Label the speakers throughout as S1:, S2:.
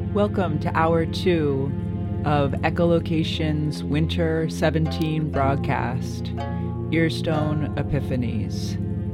S1: Welcome to Hour 2 of Echolocation's Winter 17 broadcast, Earstone Epiphanies.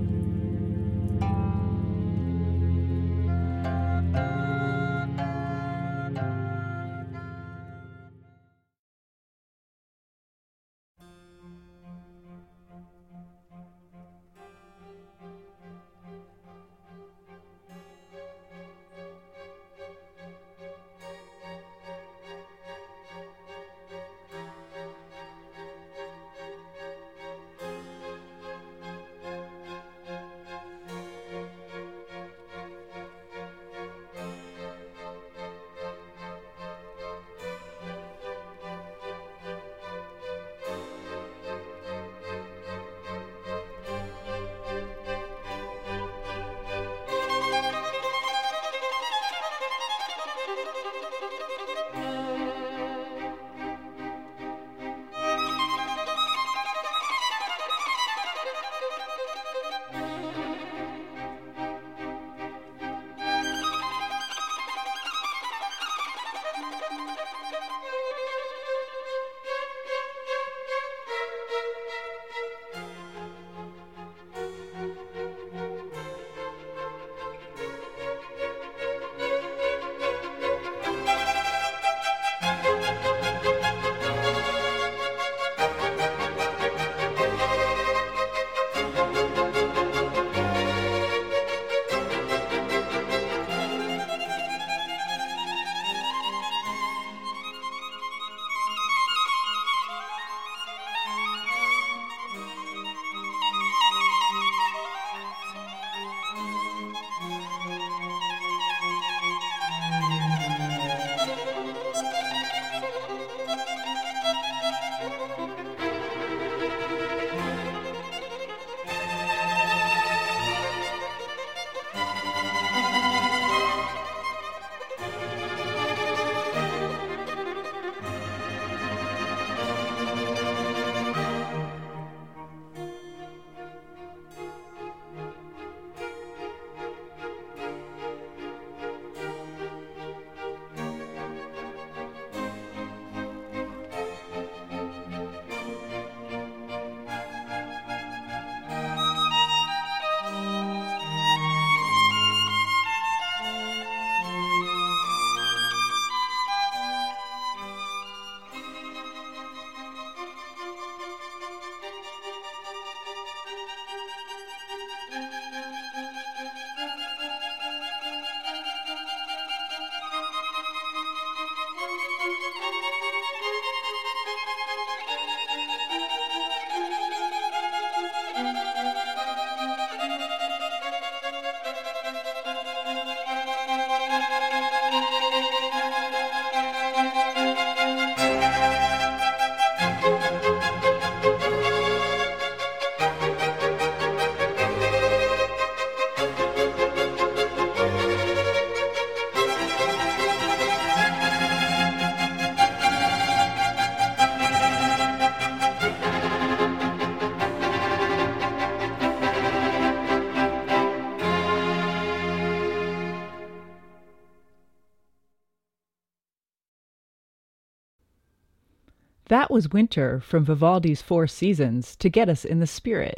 S1: That was Winter from Vivaldi's Four Seasons to get us in the spirit.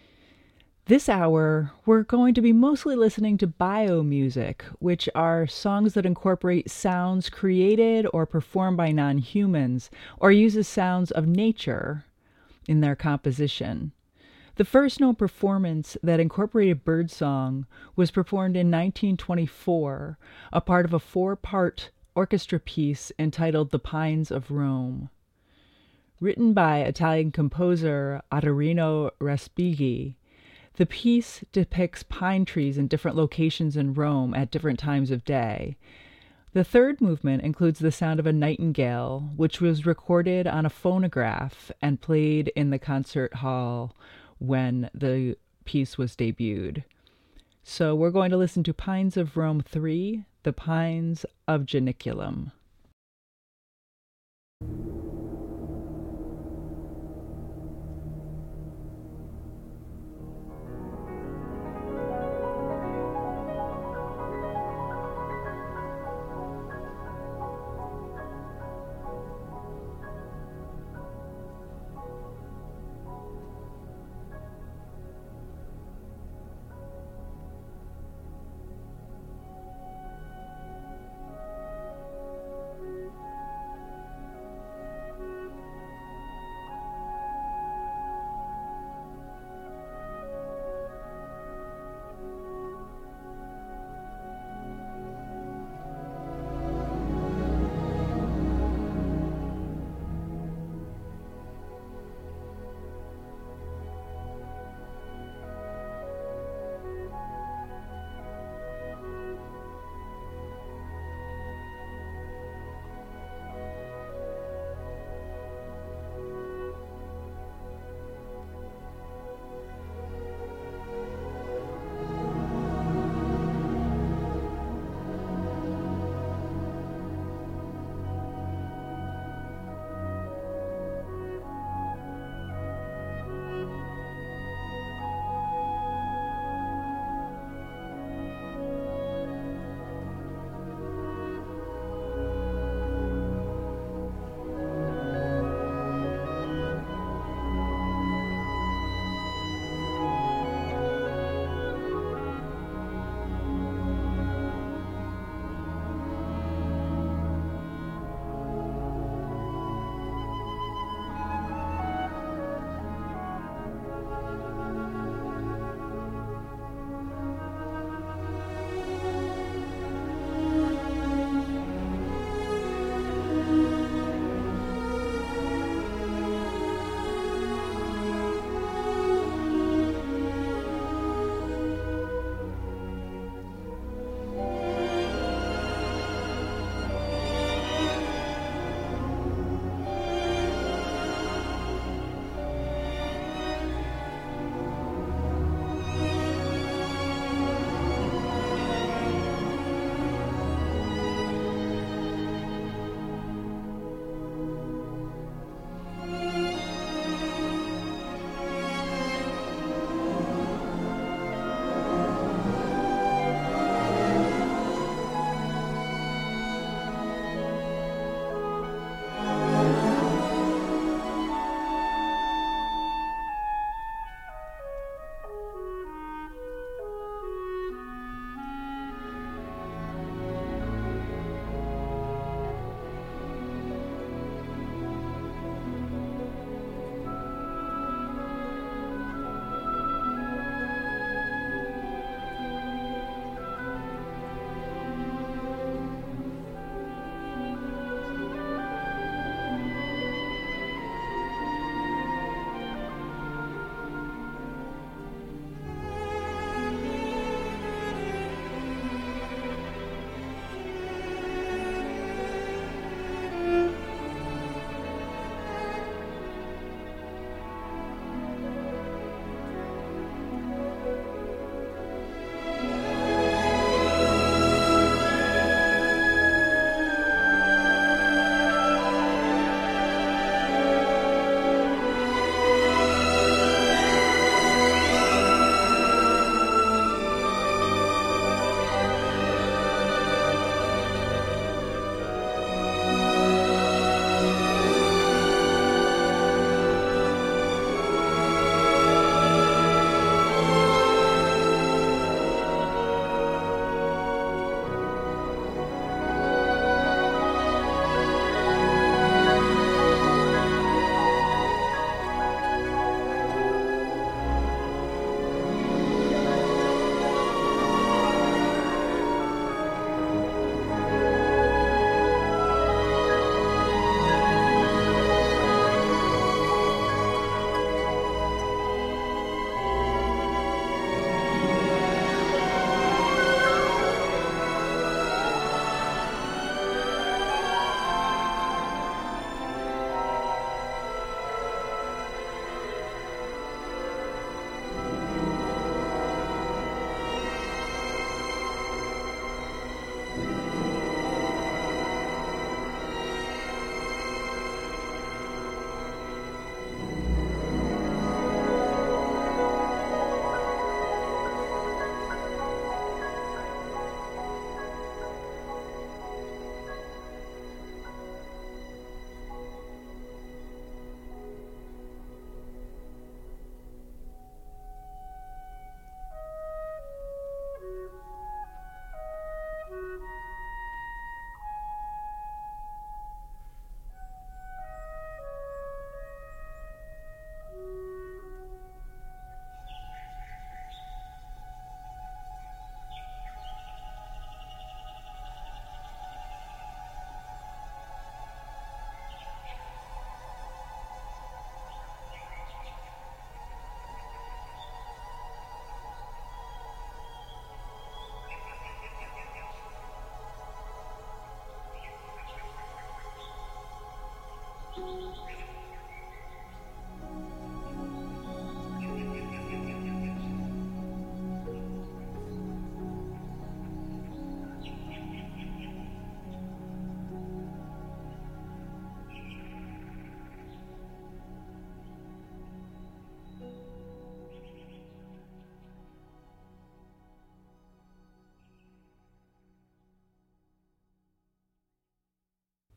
S1: This hour, we're going to be mostly listening to biomusic, which are songs that incorporate sounds created or performed by non-humans, or uses sounds of nature in their composition. The first known performance that incorporated birdsong was performed in 1924, a part of a four-part orchestra piece entitled The Pines of Rome. Written by Italian composer Ottorino Respighi, the piece depicts pine trees in different locations in Rome at different times of day. The third movement includes the sound of a nightingale, which was recorded on a phonograph and played in the concert hall when the piece was debuted. So we're going to listen to Pines of Rome 3, The Pines of Janiculum.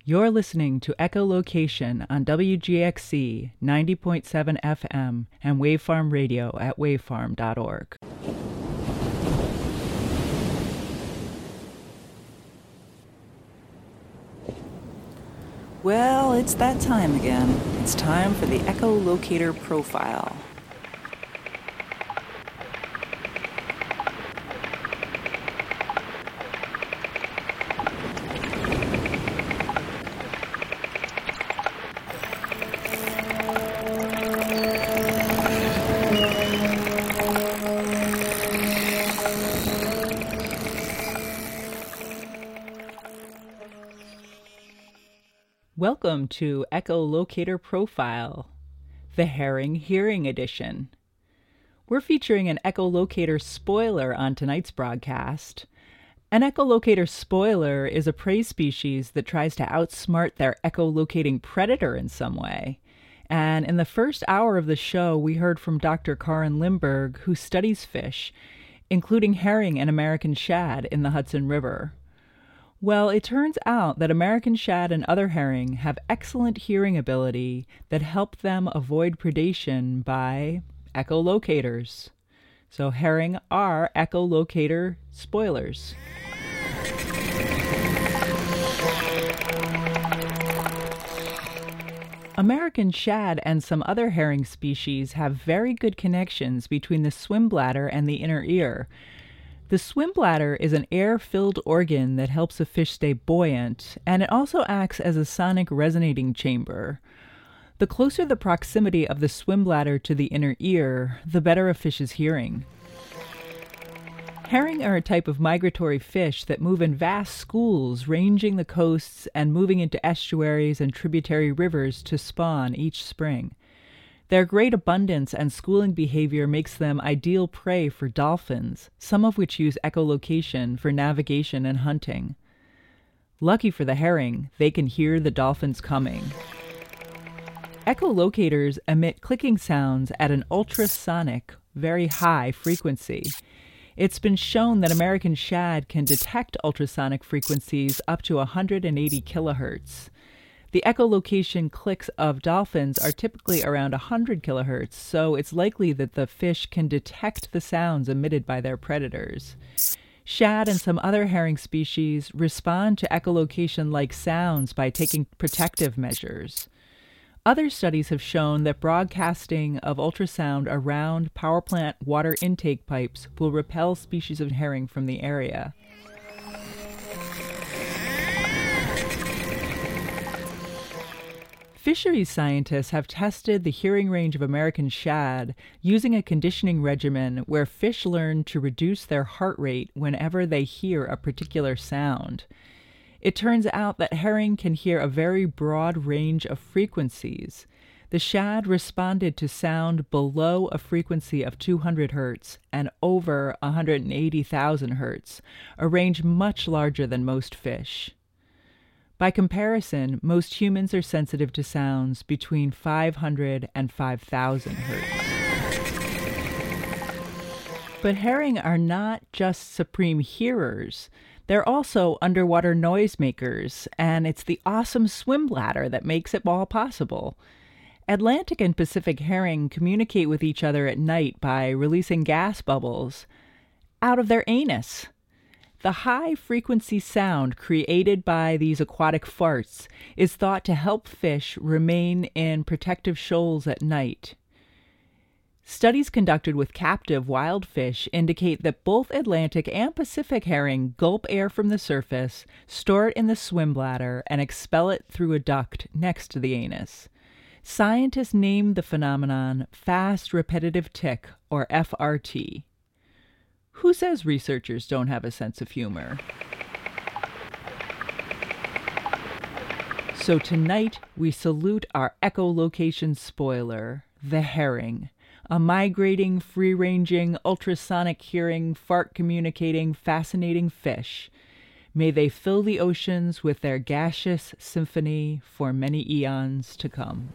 S1: You're listening to Echolocation on WGXC 90.7 FM and Wavefarm Radio at wavefarm.org. Well, it's that time again. It's time for the Echolocator Profile. Welcome to Echolocator Profile, the Herring Hearing Edition. We're featuring an echolocator spoiler on tonight's broadcast. An echolocator spoiler is a prey species that tries to outsmart their echolocating predator in some way. And in the first hour of the show, we heard from Dr. Karin Limberg, who studies fish, including herring and American shad in the Hudson River. Well, it turns out that American shad and other herring have excellent hearing ability that help them avoid predation by echolocators. So herring are echolocator spoilers. American shad and some other herring species have very good connections between the swim bladder and the inner ear. The swim bladder is an air-filled organ that helps a fish stay buoyant, and it also acts as a sonic resonating chamber. The closer the proximity of the swim bladder to the inner ear, the better a fish's hearing. Herring are a type of migratory fish that move in vast schools, ranging the coasts and moving into estuaries and tributary rivers to spawn each spring. Their great abundance and schooling behavior makes them ideal prey for dolphins, some of which use echolocation for navigation and hunting. Lucky for the herring, they can hear the dolphins coming. Echolocators emit clicking sounds at an ultrasonic, very high frequency. It's been shown that American shad can detect ultrasonic frequencies up to 180 kilohertz. The echolocation clicks of dolphins are typically around 100 kilohertz, so it's likely that the fish can detect the sounds emitted by their predators. Shad and some other herring species respond to echolocation-like sounds by taking protective measures. Other studies have shown that broadcasting of ultrasound around power plant water intake pipes will repel species of herring from the area. Fisheries scientists have tested the hearing range of American shad using a conditioning regimen where fish learn to reduce their heart rate whenever they hear a particular sound. It turns out that herring can hear a very broad range of frequencies. The shad responded to sound below a frequency of 200 hertz and over 180,000 hertz, a range much larger than most fish. By comparison, most humans are sensitive to sounds between 500 and 5,000 hertz. But herring are not just supreme hearers. They're also underwater noisemakers, and it's the awesome swim bladder that makes it all possible. Atlantic and Pacific herring communicate with each other at night by releasing gas bubbles out of their anus. The high-frequency sound created by these aquatic farts is thought to help fish remain in protective shoals at night. Studies conducted with captive wild fish indicate that both Atlantic and Pacific herring gulp air from the surface, store it in the swim bladder, and expel it through a duct next to the anus. Scientists named the phenomenon fast repetitive tick, or FRT. Who says researchers don't have a sense of humor? So tonight, we salute our echolocation spoiler, the herring, a migrating, free-ranging, ultrasonic-hearing, fart-communicating, fascinating fish. May they fill the oceans with their gaseous symphony for many eons to come.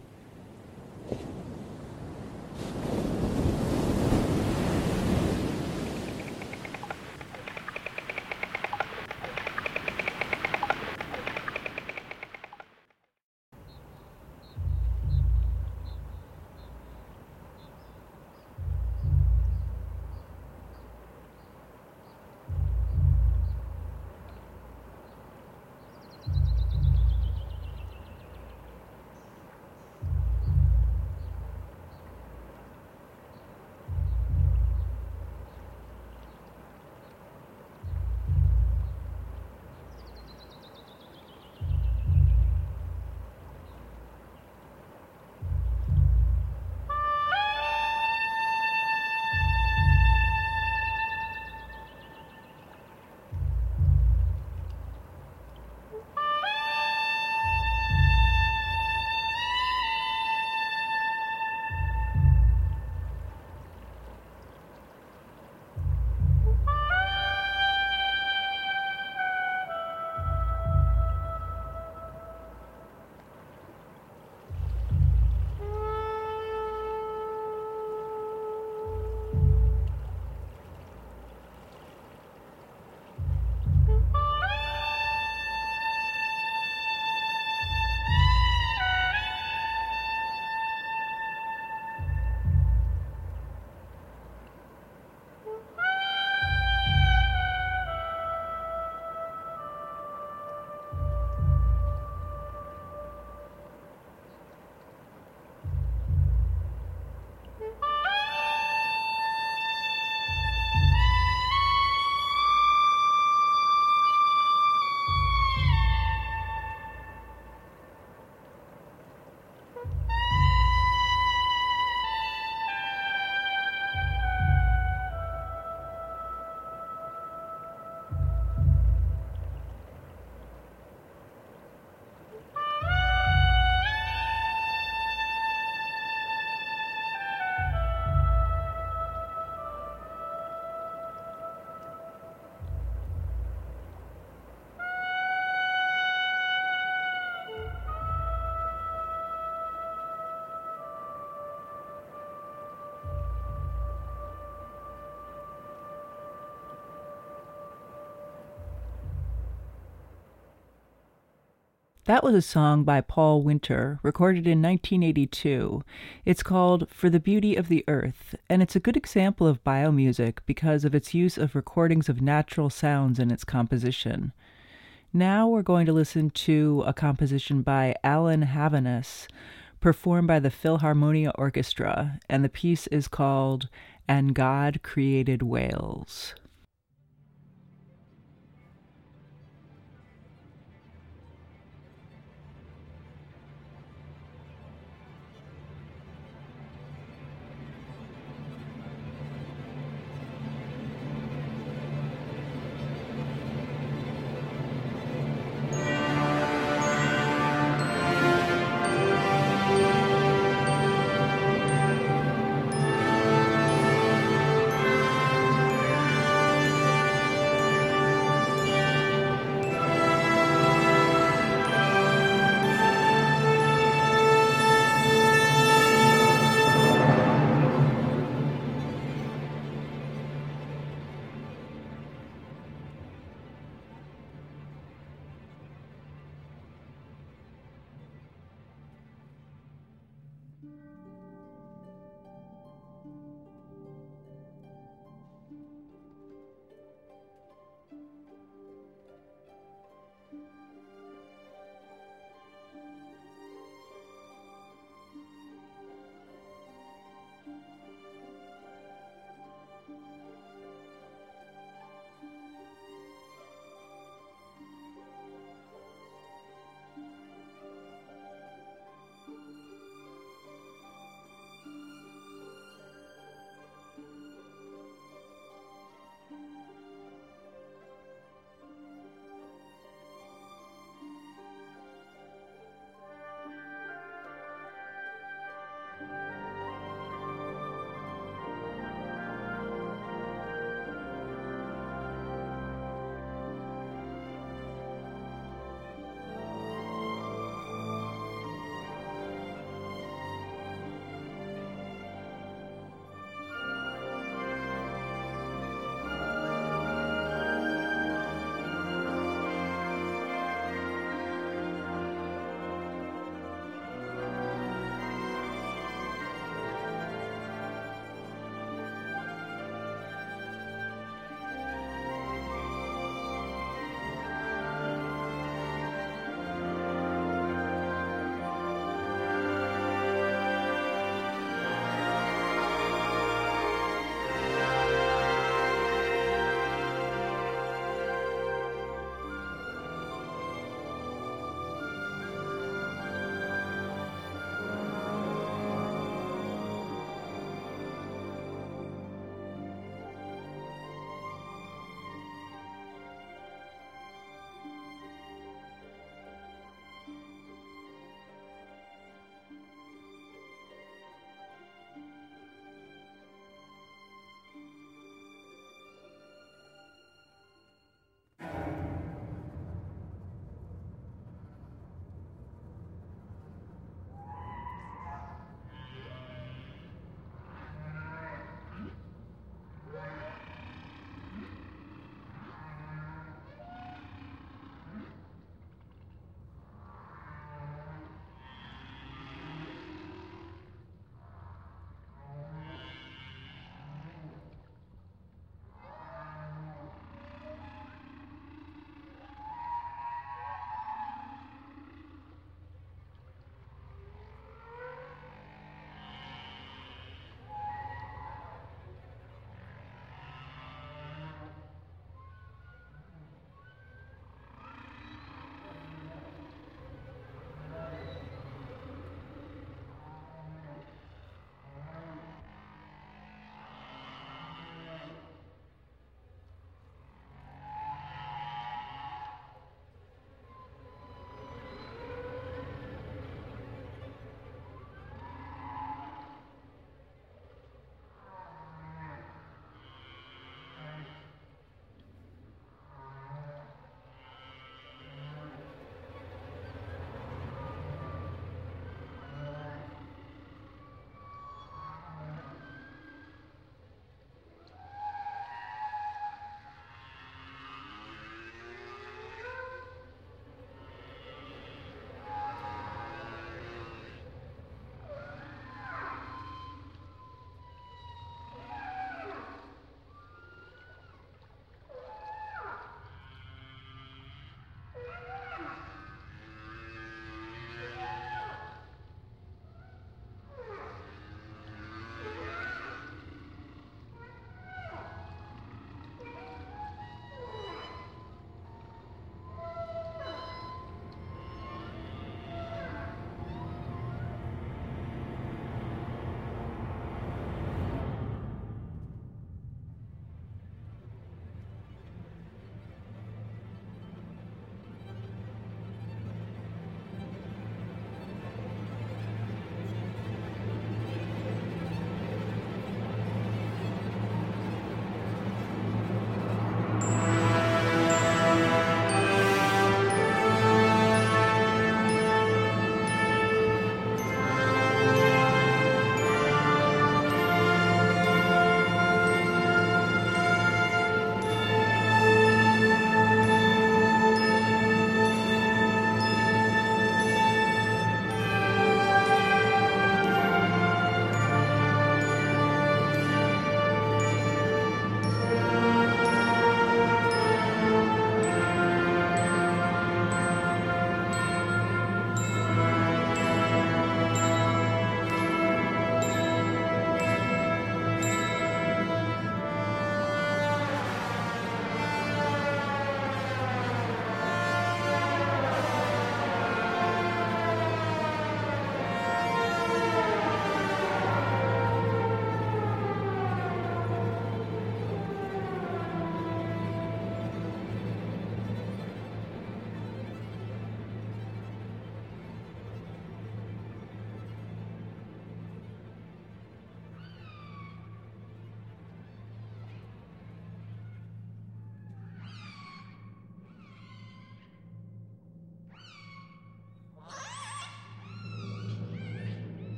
S1: That was a song by Paul Winter, recorded in 1982. It's called For the Beauty of the Earth, and it's a good example of biomusic because of its use of recordings of natural sounds in its composition. Now we're going to listen to a composition by Alan Havanus, performed by the Philharmonia Orchestra, and the piece is called And God Created Whales.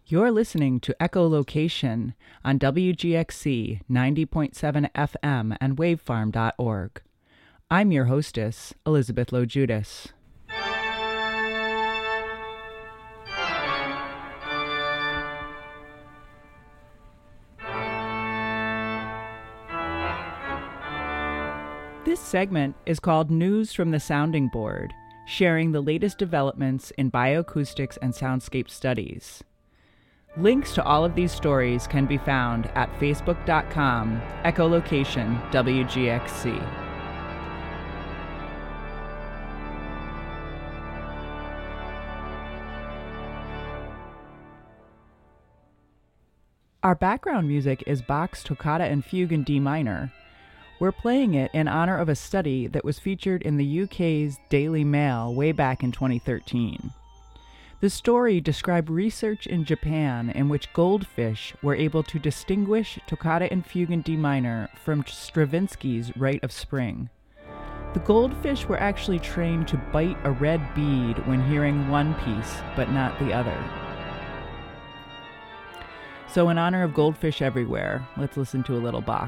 S1: You're listening to Echolocation on WGXC 90.7 FM and wavefarm.org. I'm your hostess, Elizabeth Lowe Judas. This segment is called News from the Sounding Board, sharing the latest developments in bioacoustics and soundscape studies. Links to all of these stories can be found at facebook.com echolocation WGXC. Our background music is Bach's Toccata and Fugue in D minor. We're playing it in honor of a study that was featured in the UK's Daily Mail way back in 2013. The story described research in Japan in which goldfish were able to distinguish Toccata and Fugue in D minor from Stravinsky's Rite of Spring. The goldfish were actually trained to bite a red bead when hearing one piece, but not the other. So in honor of goldfish everywhere, let's listen to a little Bach.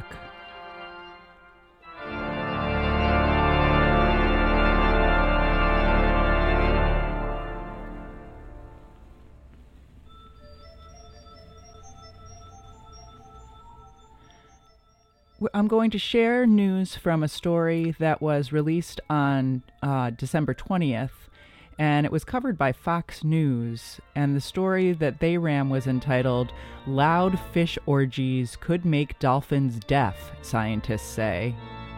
S1: I'm going to share news from a story that was released on December 20th, and it was covered by Fox News, and the story that they ran was entitled, "Loud Fish Orgies Could Make Dolphins Deaf, Scientists Say."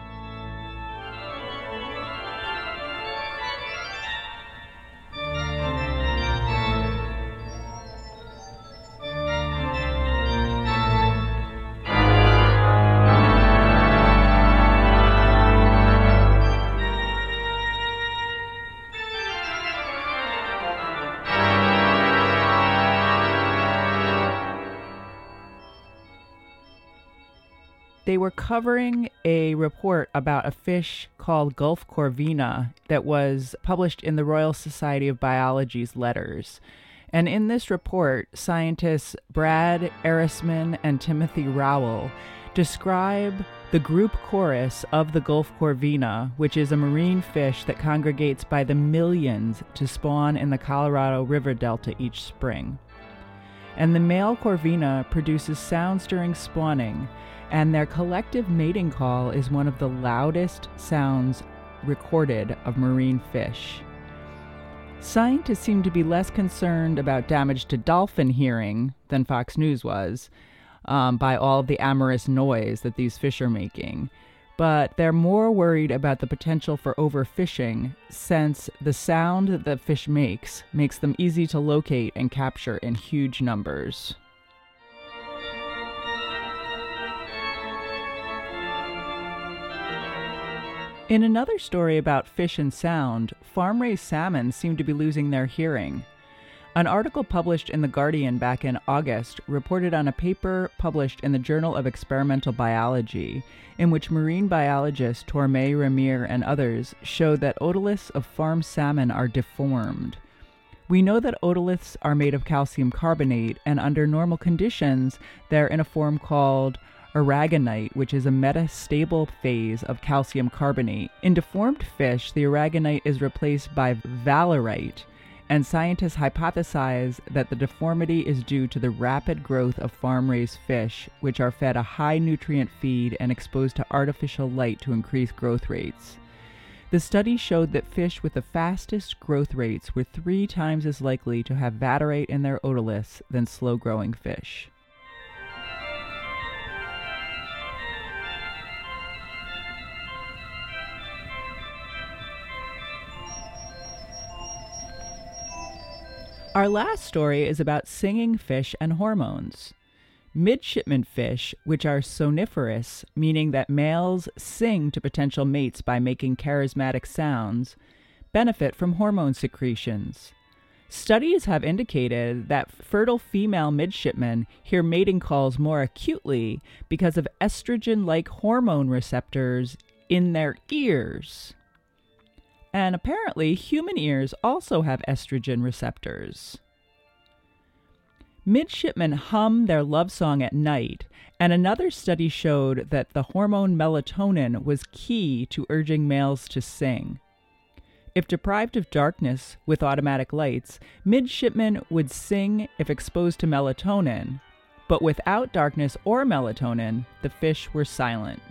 S1: They were covering a report about a fish called Gulf Corvina that was published in the Royal Society of Biology's Letters. And in this report, scientists Brad Erisman and Timothy Rowell describe the group chorus of the Gulf Corvina, which is a marine fish that congregates by the millions to spawn in the Colorado River Delta each spring. And the male Corvina produces sounds during spawning, and their collective mating call is one of the loudest sounds recorded of marine fish. Scientists seem to be less concerned about damage to dolphin hearing than Fox News was by all of the amorous noise that these fish are making, but they're more worried about the potential for overfishing since the sound that the fish makes them easy to locate and capture in huge numbers. In another story about fish and sound, farm-raised salmon seem to be losing their hearing. An article published in The Guardian back in August reported on a paper published in the Journal of Experimental Biology, in which marine biologist Tormey Ramire and others showed that otoliths of farm salmon are deformed. We know that otoliths are made of calcium carbonate, and under normal conditions, they're in a form called aragonite, which is a metastable phase of calcium carbonate. In deformed fish, the aragonite is replaced by valerite, and scientists hypothesize that the deformity is due to the rapid growth of farm-raised fish, which are fed a high-nutrient feed and exposed to artificial light to increase growth rates. The study showed that fish with the fastest growth rates were 3 times as likely to have valerite in their otoliths than slow-growing fish. Our last story is about singing fish and hormones. Midshipman fish, which are soniferous, meaning that males sing to potential mates by making charismatic sounds, benefit from hormone secretions. Studies have indicated that fertile female midshipmen hear mating calls more acutely because of estrogen-like hormone receptors in their ears. And apparently, human ears also have estrogen receptors. Midshipmen hum their love song at night, and another study showed that the hormone melatonin was key to urging males to sing. If deprived of darkness with automatic lights, midshipmen would sing if exposed to melatonin, but without darkness or melatonin, the fish were silent.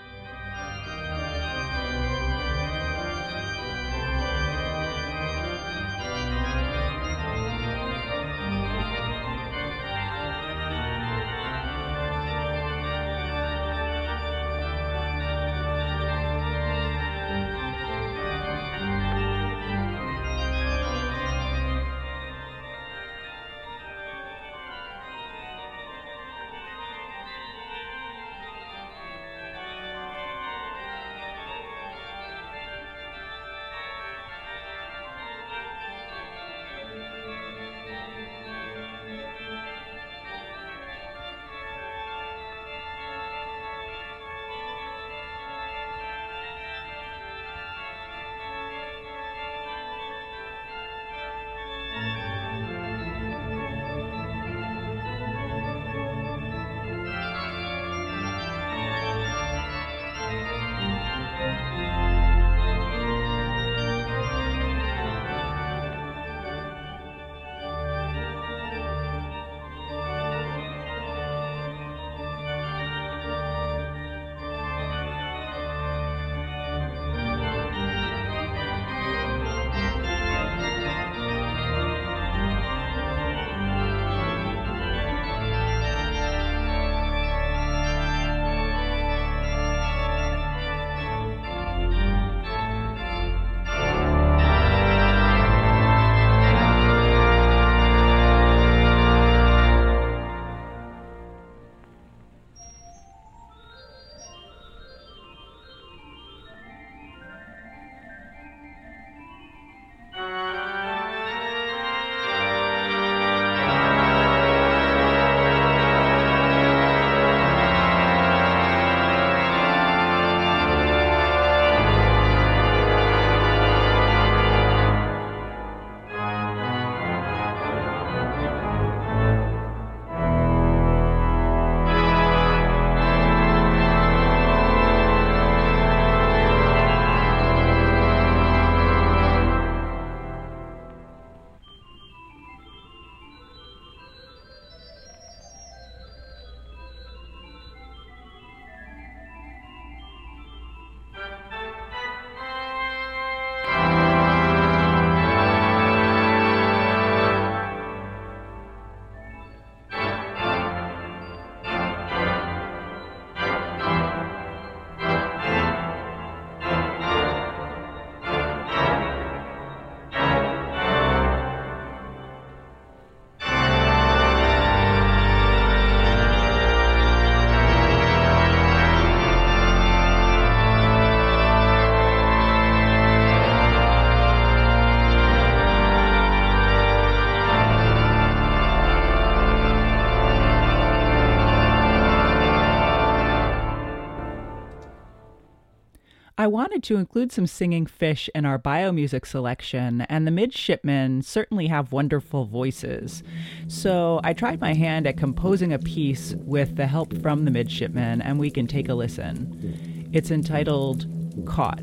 S1: I wanted to include some singing fish in our biomusic selection, and the midshipmen certainly have wonderful voices. So I tried my hand at composing a piece with the help from the midshipmen, and we can take a listen. It's entitled Caught.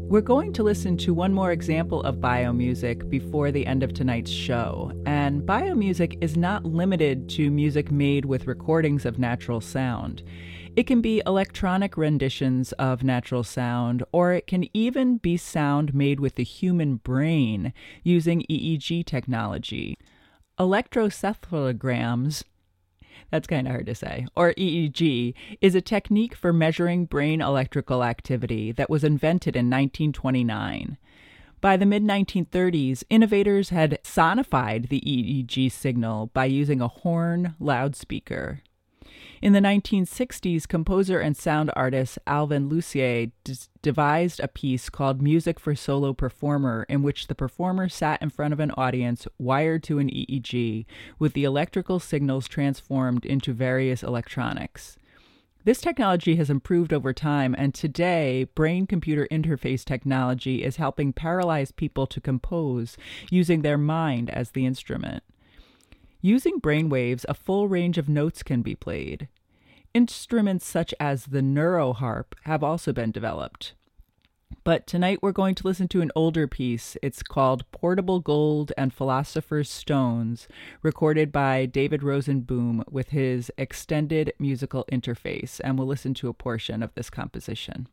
S1: We're going to listen to one more example of biomusic before the end of tonight's show. And biomusic is not limited to music made with recordings of natural sound. It can be electronic renditions of natural sound, or it can even be sound made with the human brain using EEG technology. Electroencephalograms, that's kind of hard to say, or EEG, is a technique for measuring brain electrical activity that was invented in 1929. By the mid-1930s, innovators had sonified the EEG signal by using a horn loudspeaker. In the 1960s, composer and sound artist Alvin Lucier devised a piece called Music for Solo Performer, in which the performer sat in front of an audience wired to an EEG, with the electrical signals transformed into various electronics. This technology has improved over time, and today, brain-computer interface technology is helping paralyzed people to compose using their mind as the instrument. Using brainwaves, a full range of notes can be played. Instruments such as the neuroharp have also been developed. But tonight we're going to listen to an older piece. It's called Portable Gold and Philosopher's Stones, recorded by David Rosenboom with his extended musical interface, and we'll listen to a portion of this composition.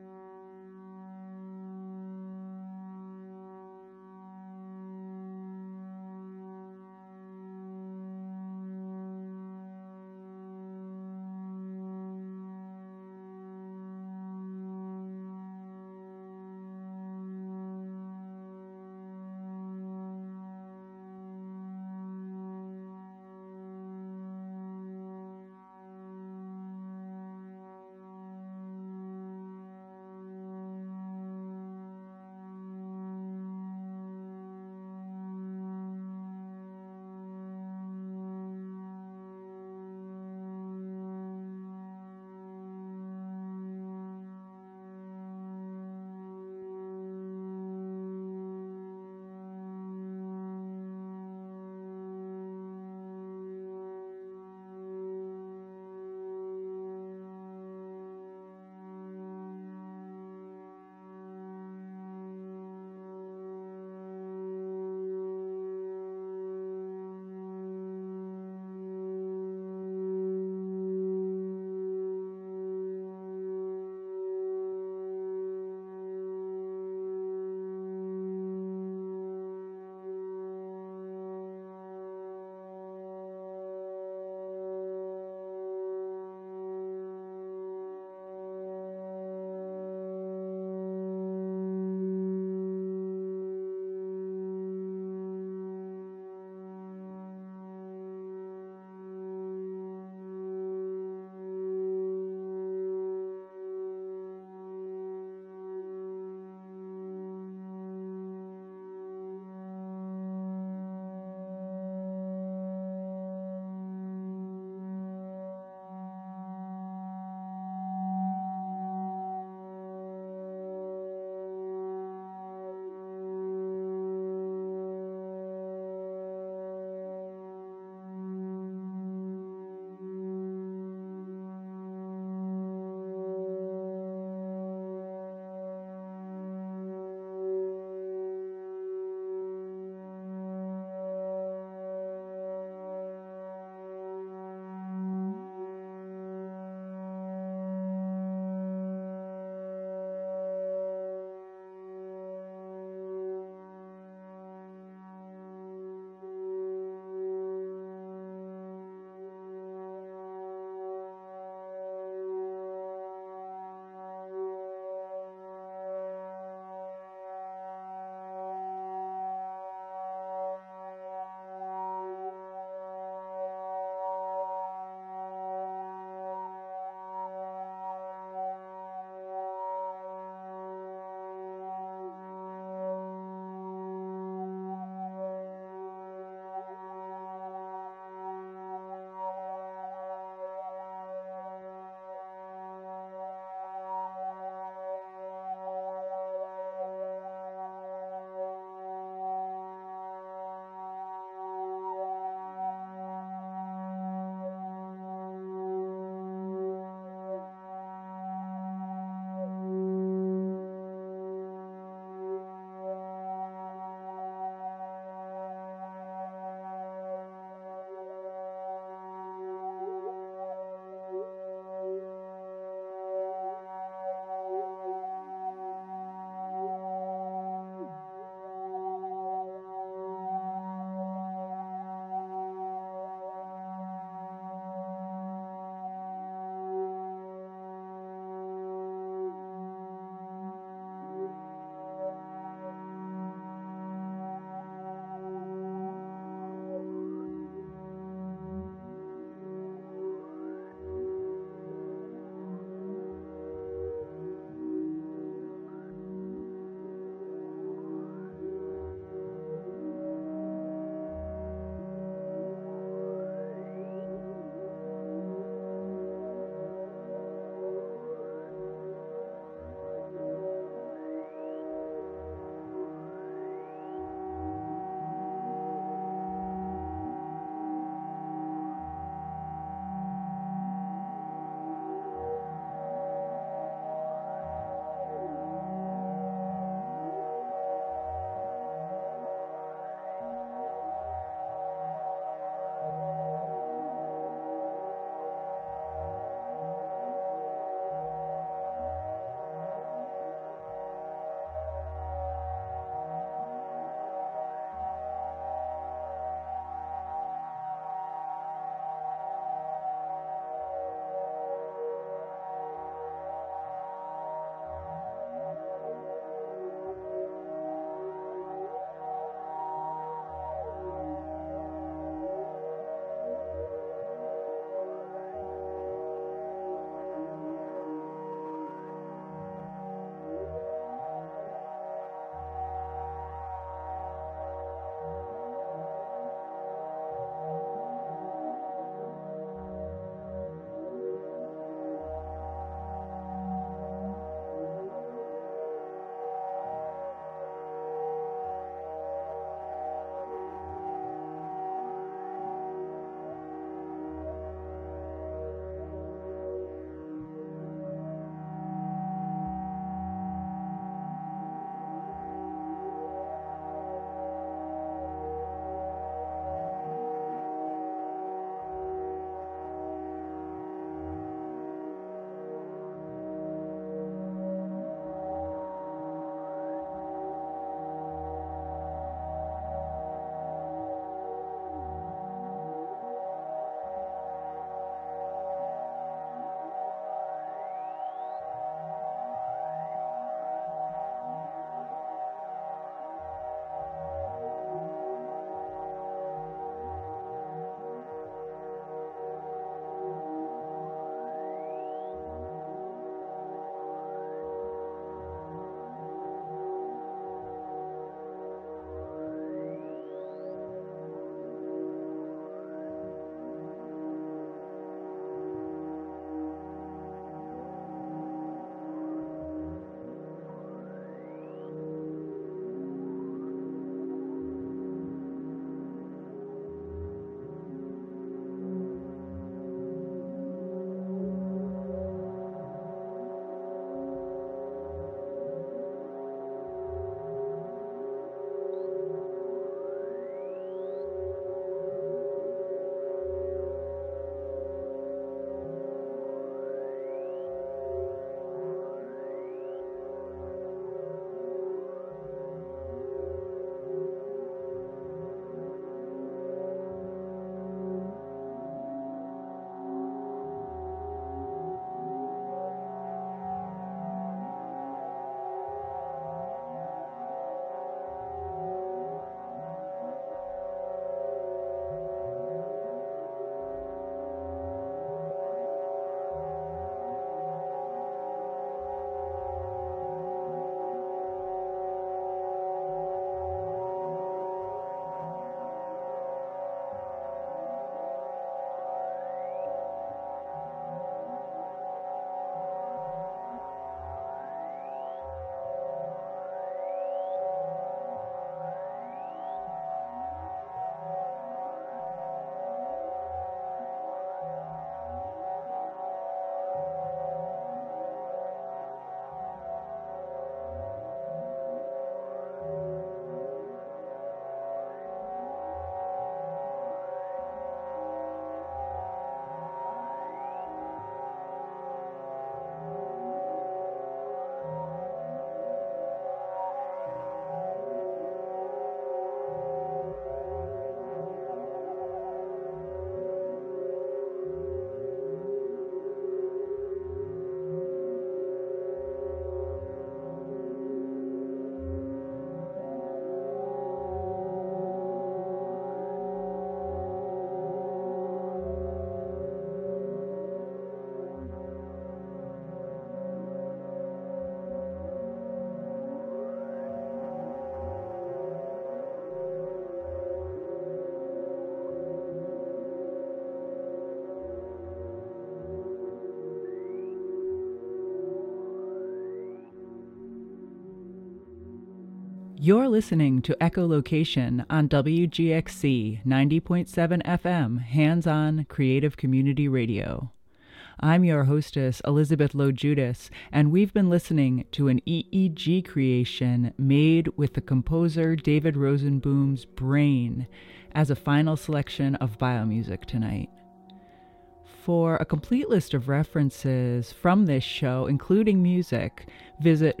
S1: You're listening to Echolocation on WGXC 90.7 FM, hands-on creative community radio. I'm your hostess, Elizabeth Lowe Judas, and we've been listening to an EEG creation made with the composer David Rosenboom's brain as a final selection of biomusic tonight. For a complete list of references from this show, including music, visit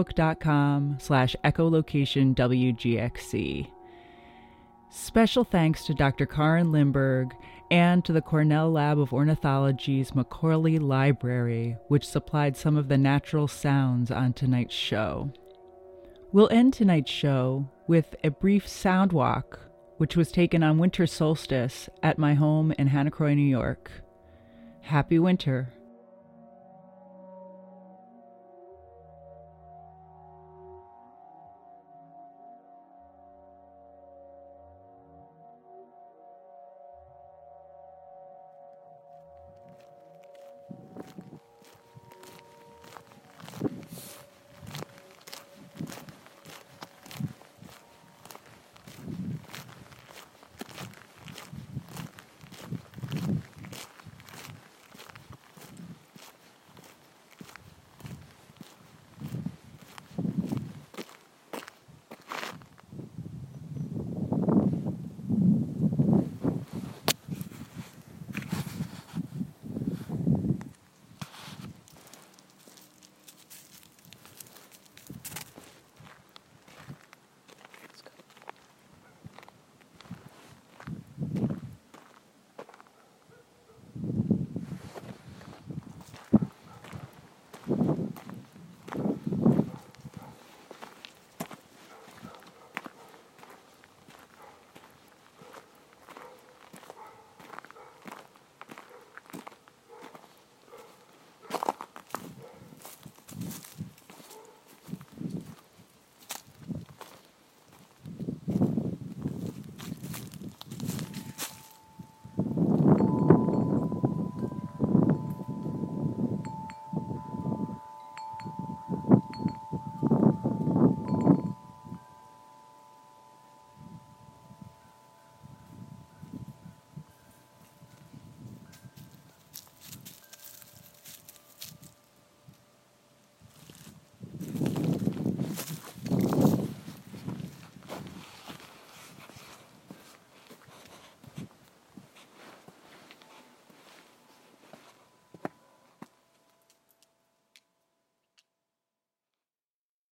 S1: facebook.com/echolocationwgxc. Special thanks to Dr. Karin Lindberg and to the Cornell Lab of Ornithology's McCorley Library, which supplied some of the natural sounds on tonight's show. We'll end tonight's show with a brief sound walk, which was taken on winter solstice at my home in Hannacroy, New York. Happy winter.